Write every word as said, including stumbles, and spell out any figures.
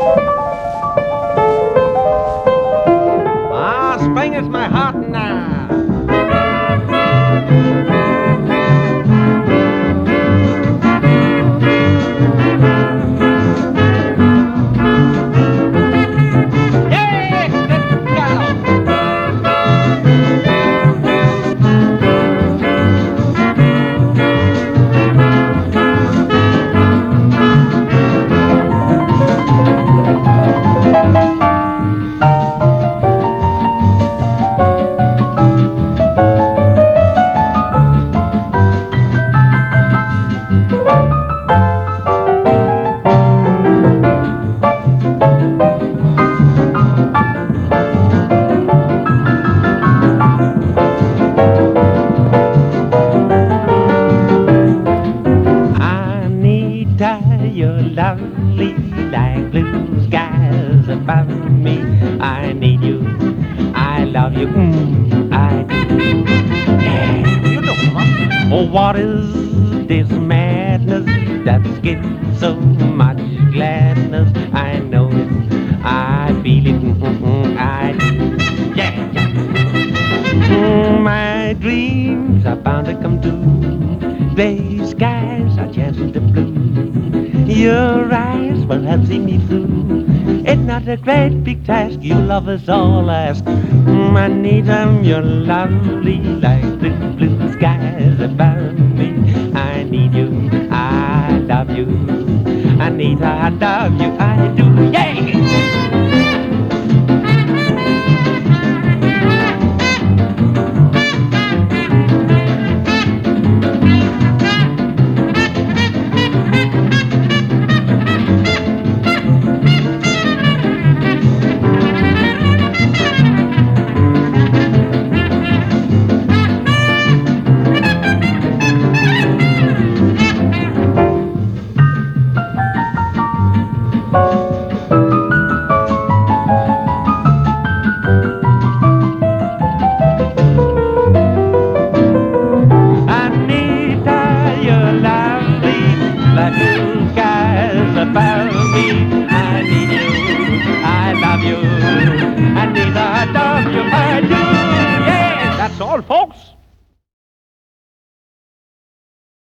Ah, spring is my heart now. Yes, let's go. Anita, you're lovely like blue skies above me. I need you, I love you, mm, I do. Yeah, you know, huh? Oh, what is this madness that's giving so much gladness? I know it, I feel it, mm, mm, mm, I do. Yeah, yeah. Mm, my dreams are bound to come true. Gray skies are chasing the blue. Your eyes will help see me through. It's not a great big task, you love us all ask. Mm, I need them, you're lovely like the blue skies above me. I need you, I love you. I need, I love you, I